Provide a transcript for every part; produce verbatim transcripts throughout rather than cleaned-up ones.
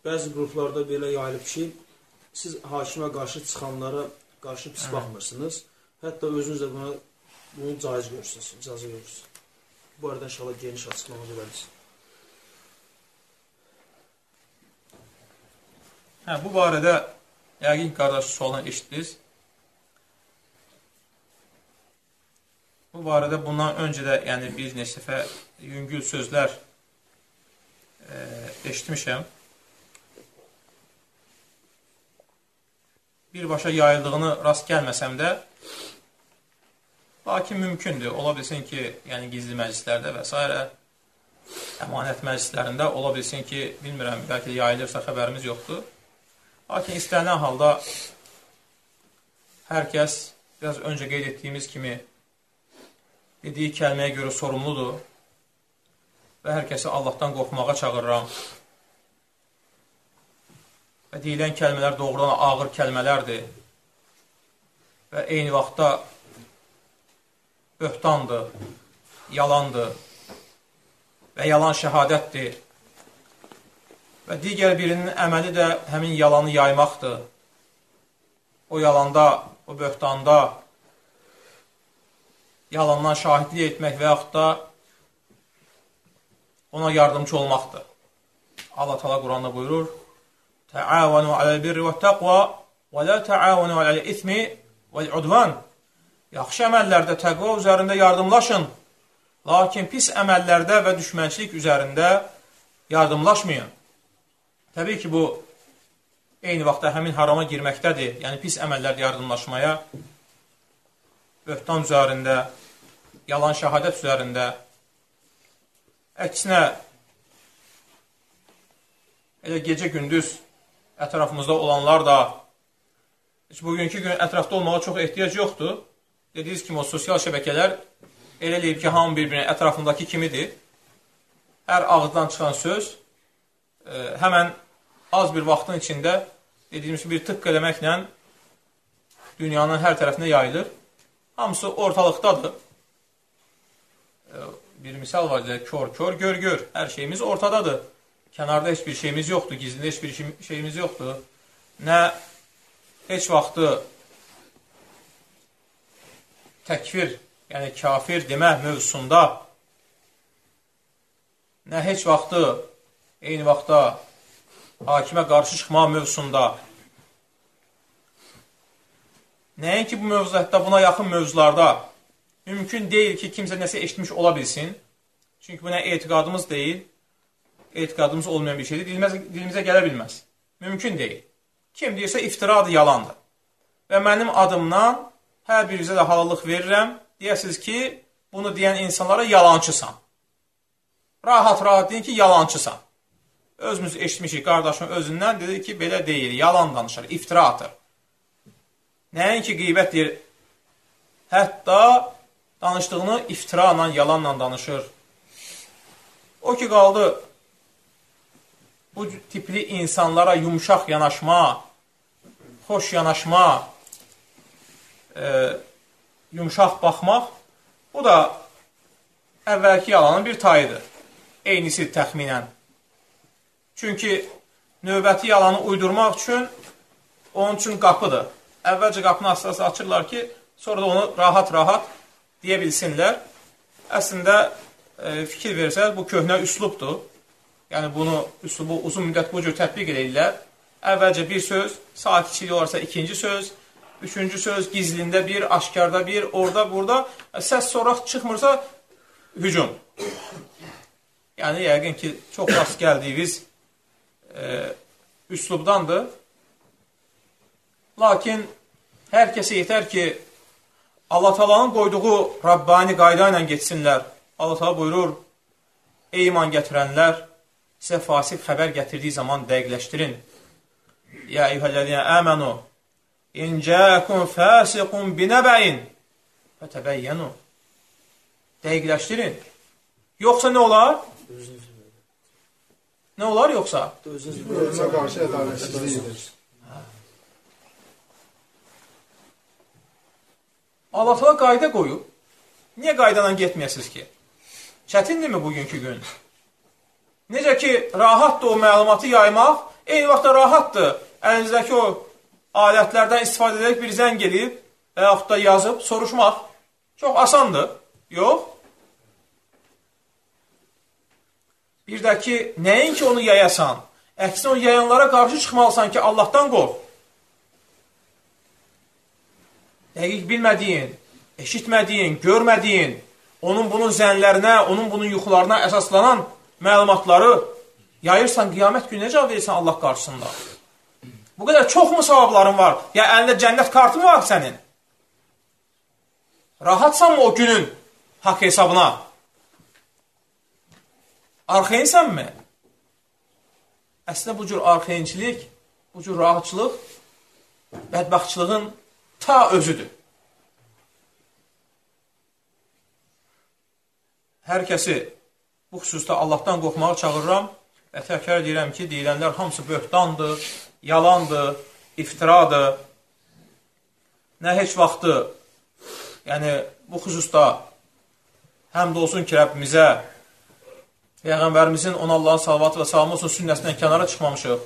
bəzi qruplarda belə yayılıb ki, siz hakimə qarşı çıxanlara qarşı pis baxmırsınız. Hətta özünüz də buna, bunu caiz görürsünüz, icazə görürsünüz. Bu arada inşallah geniş açıqlama verərsiniz. Hə, bu barədə yəqin qardaş sualını eşitdiniz. Bu barədə bundan öncə də yəni bir neçə dəfə yüngül sözlər e, eşitmişəm. Birbaşa yayıldığını rast gəlməsəm də, lakin mümkündür. Ola bilsin ki, yəni gizli məclislərdə və s. əmanət məclislərində ola bilsin ki, bilmirəm, bəlkə də yayılırsa xəbərimiz yoxdur. Lakin istənilən halda hər kəs biraz öncə qeyd etdiyimiz kimi dediyi kəlməyə görə sorumludur və hər kəsi Allahdan qorxmağa çağırıram. Və deyilən kəlmələr doğrudan ağır kəlmələrdir və eyni vaxtda böhtandır, yalandır və yalan şəhadətdir və digər birinin əməli də həmin yalanı yaymaqdır. O yalanda, o böhtanda yalandan şahidlik etmək və yaxud da ona yardımcı olmaqdır. Allah Teala Quranda buyurur: Təavanu aləl birri və təqva və lə təavanu aləl ismi vəl udvan. Yaxşı əməllərdə təqva üzərində yardımlaşın, lakin pis əməllərdə və düşmənçilik üzərində yardımlaşmayın. Təbii ki, bu eyni vaxtda həmin harama girməkdədir. Yəni, pis əməllərdə yardımlaşmaya, böhtan üzərində, yalan şəhadət üzərində. Əksinə, elə gecə-gündüz ətrafımızda olanlar da, heç bugünkü gün ətrafda olmağa çox ehtiyac yoxdur. Dediyiniz kimi, o sosial şəbəkələr elə eləyib ki, hamı bir-birinin ətrafındakı kimidir. Hər ağızdan çıxan söz e, həmən az bir vaxtın içində dediyimiz bir tıqq eləməklə dünyanın hər tərəfinə yayılır. Hamısı ortalıqdadır. E, bir misal var, kör, kör, gör, gör. Hər şeyimiz ortadadır. Kənarda heç bir şeyimiz yoxdur, gizlində heç bir şeyimiz yoxdur. Nə heç vaxtı təkfir, yəni kafir demə mövzusunda, nə heç vaxtı eyni vaxtda hakimə qarşı çıxma mövzusunda, nəinki bu mövzuda, buna yaxın mövzularda mümkün deyil ki, kimsə nəsə eşitmiş ola bilsin. Çünki bu nə etiqadımız deyil, etiqadımız olmayan bir şeydir, dilimizə, dilimizə gələ bilməz. Mümkün deyil. Kim deyirsə iftiradır, yalandır. Və mənim adımdan hər birinizə də halallıq verirəm, deyəsiniz ki, bunu deyən insanlara yalancısan. Rahat-rahat deyin ki, yalancısan. Özümüz eşitmişik qardaşın özündən, dedi ki, belə deyil, yalan danışır, iftira atır. Nəinki qeybət deyir, hətta danışdığını iftira ilə, yalanla danışır. O ki, qaldı, bu tipli insanlara yumuşaq yanaşma, xoş yanaşma, e, yumuşaq baxmaq, bu da əvvəlki yalanın bir tayıdır. Eynisi təxminən. Çünki növbəti yalanı uydurmaq üçün onun üçün qapıdır. Əvvəlcə qapını asılası açırlar ki, sonra da onu rahat-rahat deyə bilsinlər. Əslində, e, fikir versəz, bu köhnə üslubdur. Yəni, bunu, üslubu uzun müddət bu cür tətbiq edirlər. Əvvəlcə bir söz, sakitçilik olarsa ikinci söz, üçüncü söz, gizlində bir, aşkarda bir, orada, burada. Səs sonra çıxmırsa, hücum. Yəni, yəqin ki, çox rast gəldiyiniz e, üslubdandır. Lakin hər kəsə yetər ki, Allah Taala'nın qoyduğu Rabbani qayda ilə getsinlər. Allah Taala buyurur, ey iman gətirənlər, sizə fasik xəbər gətirdiyi zaman dəqiqləşdirin. Ya eyyuhəl-ləzîne əmənu, in cəəkum fəsiqun binəbəin, fətəbəyyənu. Dəqiqləşdirin. Yoxsa nə olar? Nə olar yoxsa? Özünüzə qarşı ədalətsizliyidir. Allah Teala qayda qoyub. Niyə qaydadan getməyəsiniz ki? Çətindirmi bugünkü gün? Necə ki, rahatdır o məlumatı yaymaq, Eyni vaxtda rahatdır. Əlinizdəki o alətlərdən istifadə edərək bir zəng gelib və yaxud da yazıb soruşmaq çox asandır. Yox. Bir də ki, nəinki onu yayasan, əksinə o yayanlara qarşı çıxmalısan ki, Allahdan qorx. Dəqiq bilmədiyin, eşitmədiyin, görmədiyin, onun bunun zənlərinə, onun bunun yuxularına əsaslanan məlumatları yayırsan, qiyamət günü necə verirsən Allah qarşısında? Bu qədər çox mu savabların var? Ya əlində cənnət kartı mı var sənin? Rahatsan mı o günün haqq hesabına? Arxayınsənmi? Əslində bu cür arxayınçilik, bu cür rahatçılıq bədbəxtçılığın ta özüdür. Hər kəsi bu xüsusda Allahdan qorxmağa çağırıram və təkrar deyirəm ki, deyilənlər hamısı böhtandır, yalandır, iftiradır. Nə heç vaxtı, yəni bu xüsusda həmd olsun ki, Rəbbimizə, Peyğəmbərimizin ona Allahın salavatı və salamı olsun sünnəsindən kənara çıxmamışıq.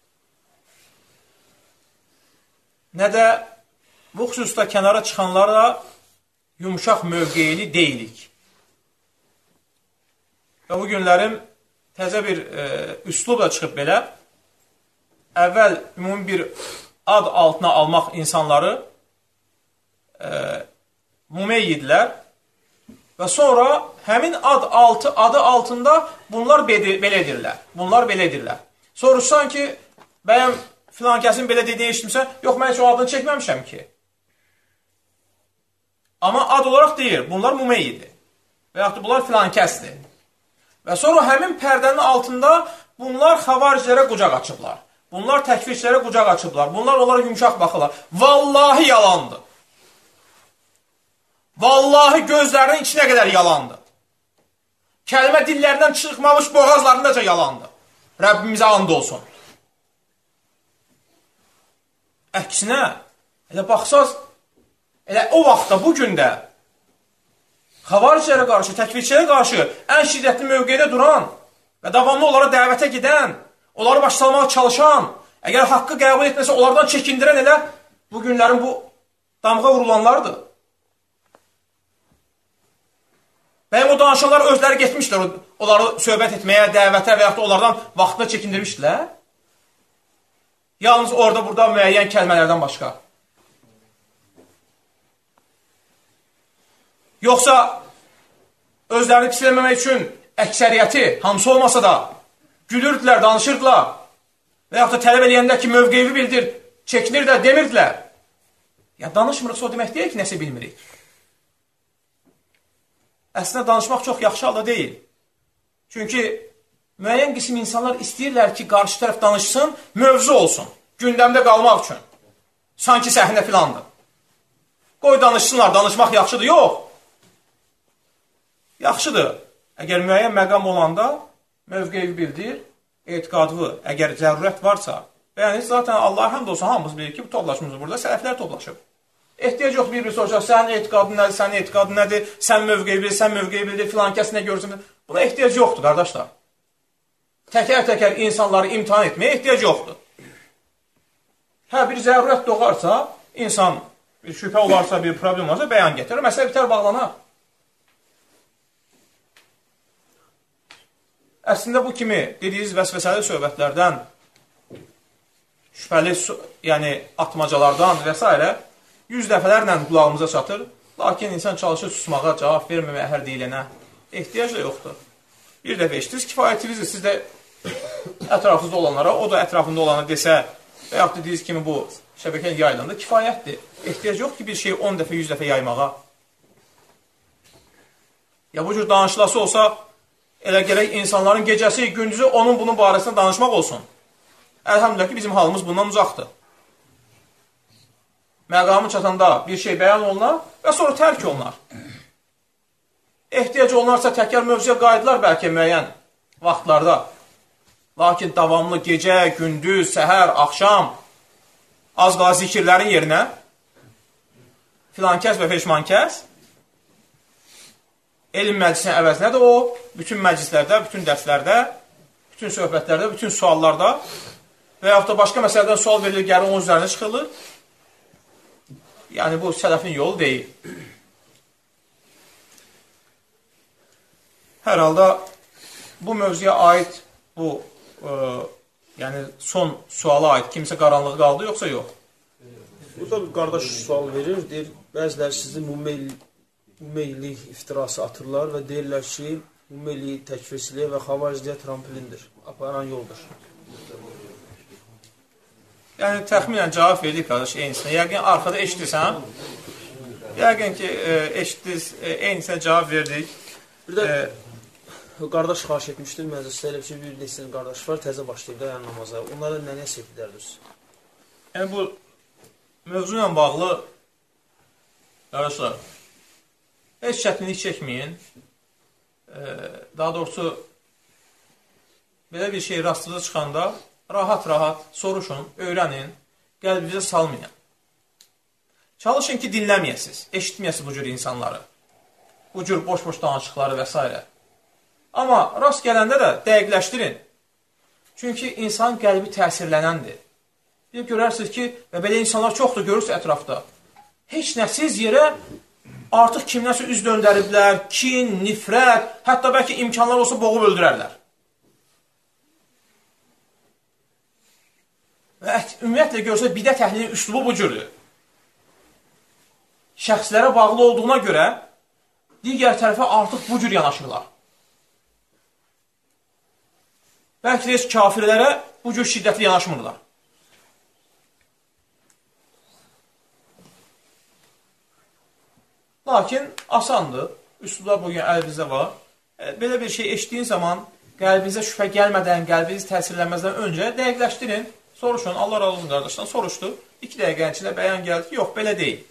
Nə də bu xüsusda kənara çıxanlarla yumuşaq mövqeyli deyilik. Və bu günlərim təzə bir e, üslubla çıxıb belə, əvvəl ümumi bir ad altına almaq insanları e, mumeyidlər və sonra həmin ad altı, adı altında bunlar belə edirlər. Bunlar belə edirlər. Soruşsan ki, bəyəm filan kəsin belə dediyini eşitmişsən, yox, mən heç o adını çəkməmişəm ki. Amma ad olaraq deyir, bunlar mumeyyidir. Və yaxud da bunlar filan kəsdir. Və sonra həmin pərdənin altında bunlar xavaricilərə qucaq açıblar. Bunlar təkfirçilərə qucaq açıblar. Bunlar onlara yumuşaq baxırlar. Vallahi yalandır. Vallahi gözlərinin içinə qədər yalandır. Kəlmə dillərindən çıxmamış boğazlarındaca yalandır. Rəbbimizə and olsun. Əksinə, elə baxsaz, elə o vaxtda, bu gündə xavaricilərə qarşı, təkfirçilərə qarşı ən şiddətli mövqedə duran və davamlı onlara dəvətə gedən, onları başsalmağa çalışan, əgər haqqı qəbul etməsə onlardan çəkindirən elə bu günlərin bu damğa vurulanlardır. Bəyəm o danışanlar özləri getmişlər, onları söhbət etməyə, dəvətə və yaxud da onlardan vaxtına çəkindirmişdilər. Yalnız orada, burada müəyyən kəlmələrdən başqa. Yoxsa özlərini pisləməmək üçün əksəriyyəti, hamısı olmasa da gülürdülər, danışırdılar və yaxud da tələb eləyəndə ki, mövqeyi bildir, çəkinirlər, demirdilər. Ya danışmırıqsa o demək deyil ki, nəsə bilmirik. Əslində danışmaq çox yaxşı halda deyil. Çünki müəyyən qism insanlar istəyirlər ki, qarşı tərəf danışsın, mövzu olsun, gündəmdə qalmaq üçün. Sanki səhnə filandır. Qoy danışsınlar, danışmaq yaxşıdır, yox. Yaxşıdır. Əgər müəyyən məqam olanda mövqeyi bildir, etiqadlı, əgər zərurət varsa, yəni zaten Allah həmd olsun, hamımız bilir ki, bu toplaşımız burada sələflər toplaşıb. Ehtiyac yox, bir-bir soruşaq, sənin etiqadın nədir, sənin etiqadın nədir, sən mövqeyi bilir, sən mövqeyi bilir, filan kəs nə görürsün. Buna ehtiyac yoxdur, qardaşlar. Təkər-təkər insanları imtihan etməyə ehtiyac yoxdur. Hə, bir zərurət doğarsa, insan bir şübhə olarsa, bir problem olsa, bəyan getirir, məsələ bitər, bağlanar. Əslində bu kimi dediyiniz vəsvəsəli söhbətlərdən, şübhəli yəni, atmacalardan və s. yüz dəfələrlə qulağımıza çatır, lakin insan çalışır susmağa, cavab verməməyə hər deyilənə ehtiyac da yoxdur. Bir dəfə eşitiriz, kifayətinizdir, siz də ətrafınızda olanlara, o da ətrafında olanı desə və yaxud dediyiniz kimi bu şəbəkənin yayılanda kifayətdir. Ehtiyac yox ki, bir şeyi on dəfə, yüz dəfə yaymağa. Ya bu cür danışılası olsa, elə gərək insanların gecəsi, gündüzü onun bunun barəsində danışmaq olsun. Əlhamdülillah ki, bizim halımız bundan uzaqdır. Məqamı çatanda bir şey bəyan olunar və sonra tərk olunar. Ehtiyac olunarsa təkrar mövzuya qayıdılar bəlkə müəyyən vaxtlarda. Lakin davamlı gecə, gündüz, səhər, axşam az qala zikirlərin yerinə filan kəs və feşman kəs elm məclisinə əvəzinə də o, bütün məclislərdə, bütün dərslərdə, bütün söhbətlərdə, bütün suallarda və yaxud da başqa məsələdən sual verilir, gəlir onun üzərinə çıxılır. Yəni, bu sələfin yolu deyil. Hər halda bu mövzuya aid, bu e, yəni son suala aid kimsə qaranlığı qaldı, yoxsa yox? Burada bir qardaş sual verir, deyir, bəziləri sizi ümummillik iftirası atırlar və deyirlər ki, ümummillik təkfirçiliyə və xavariciliyə trampolindir, aparan yoldur. Yəni, təxminən cavab verdik, qardaş, eynisinə. Yəqin, arxada eşitirsən, yəqin ki, e, eşitdiniz, e, eynisinə cavab verdik. Bir də e, qardaş xahiş etmişdir, məclisdə elə bir şey, bir neçə qardaş var, təzə başlayıb da yəni namaza. Onlara nə nəsiyyət edərdiniz? Yəni, bu mövzu ilə bağlı, qardaşlar, heç çətinlik çəkməyin. E, daha doğrusu, belə bir şey rastlıca çıxanda, rahat-rahat soruşun, öyrənin, qəlbinizə salmayın. Çalışın ki, dinləməyəsiniz, eşitməyəsiniz bu cür insanları, bu cür boş-boş danışıqları və s. Amma rast gələndə də dəqiqləşdirin. Çünki insan qəlbi təsirlənəndir. Bir görərsiniz ki, və belə insanlar çoxdur, görürsünüz ətrafda. Heç nəsiz yerə artıq kimləsə üz döndəriblər, kin, nifrət, hətta bəlkə imkanlar olsa boğub öldürərlər. Və ümumiyyətlə görsək, bidət əhlinin üslubu bu cürdür. Şəxslərə bağlı olduğuna görə digər tərəfə artıq bu cür yanaşırlar. Bəlkə də heç kafirlərə bu cür şiddətli yanaşmırlar. Lakin asandır, üslublar bugün əlinizdə var. Belə bir şey eşitdiyin zaman qəlbinizə şübhə gəlmədən, qəlbiniz təsirlənməzdən öncə dəqiqləşdirin. Soruşun, Allah razı olsun qardaşdan, soruşdu. İki dəqiqənin içində bəyan gəldi ki, yox, belə deyil.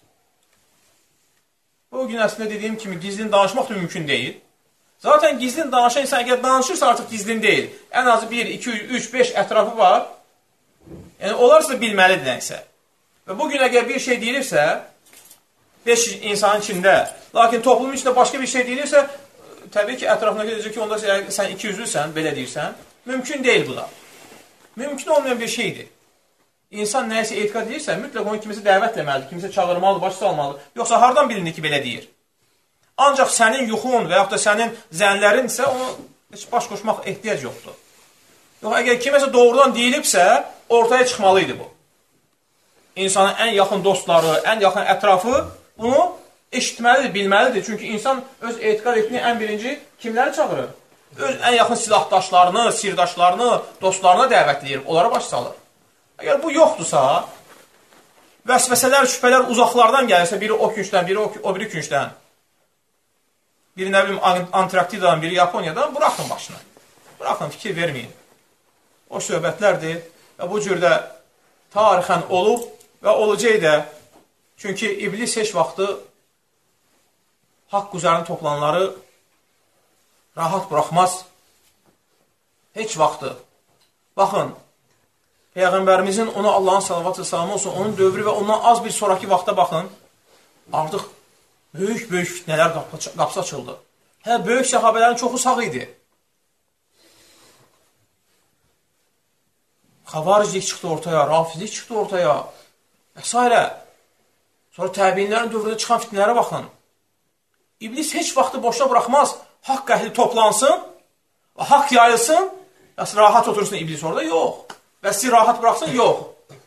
Bugün əslində dediyim kimi gizlin danışmaq da mümkün deyil. Zaten gizlin danışan insan əgər danışırsa artıq gizlin deyil. Ən azı bir, iki, üç, beş ətrafı var. Yəni, onlar sizə bilməlidir nəysə. Və bugün əgər bir şey deyilirsə, beş insanın içində, lakin toplumun içində başqa bir şey deyilirsə, təbii ki, ətrafına gedəcək ki, onda sən iki yüzlüsən, belə deyirsən. Mümkün deyil bu da. Mümkün olmayan bir şeydir. İnsan nəyəsə etiqad edirsə, mütləq onu kimisə dəvət etməlidir, kimisə çağırmalıdır, baş salmalıdır. Yoxsa hardan bilinir ki, belə deyir? Ancaq sənin yuxun və yaxud da sənin zənlərinsə, onu heç baş qoşmaq ehtiyac yoxdur. Yox, əgər kiməsə doğrudan deyilibsə, ortaya çıxmalıydı bu. İnsanın ən yaxın dostları, ən yaxın ətrafı bunu eşitməlidir, bilməlidir. Çünki insan öz etiqad etdiyi ən birinci kimləri çağırır? Öz ən yaxın silahdaşlarını, sirdaşlarını, dostlarına dəvətləyir, onlara baş salır. Əgər bu yoxdursa, vəsvəsələr, şübhələr uzaqlardan gəlirsə, biri o küncdən, biri o, o biri küncdən, biri nə bilim Antarktidadan, biri Yaponiyadan, bıraxın başını. Bıraxın, fikir verməyin. O söhbətlərdir və bu cürdə tarixən olub və olacaq da. Çünki iblis heç vaxtı haqq üzərində toplananları rahat buraxmaz. Heç vaxtı. Baxın, Peyğəmbərimizin ona Allahın salavatı salamı olsun, onun dövrü və ondan az bir sonraki vaxta baxın, artıq böyük-böyük fitnələr qapısı açıldı. Hə, böyük səhabələrin çoxu sağ idi. Xavariclik çıxdı ortaya, rafizlik çıxdı ortaya və s. Sonra təbiinlərin dövründə çıxan fitnələrə baxın. İblis heç vaxtı boşuna buraxmaz. Haqq əhli toplansın, haqq yayılsın, və rahat otursun iblis orada, yox. Və sizi rahat bıraxsın, yox.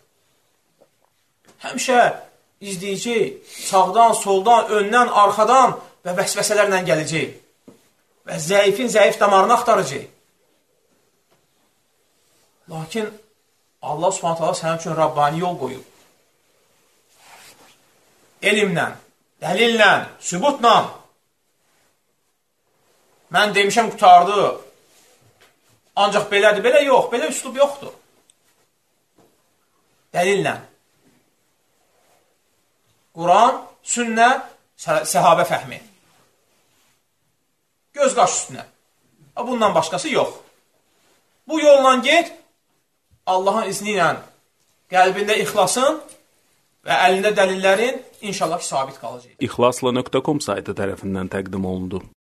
Həmişə izləyəcək, sağdan, soldan, öndən, arxadan və vəsvəsələrlə gələcək. Və zəifin zəif damarını axtaracaq. Lakin Allah Subhanahu taala sənin üçün Rabbani yol qoyub. Elmlə, dəlillə, sübutla. Mən demişəm, qutardı. Ancaq belədir, belə yox, belə üslub yoxdur. Dəlillə. Quran, sünnə, səhabə fəhmi. Göz qaş üstünə. Bundan başqası yox. Bu yolla get, Allahın izni ilə qəlbində ixlasın və əlində dəlillərin inşallah sabit qalacaq. İxlasla nöqtə com saytı tərəfindən təqdim olundu.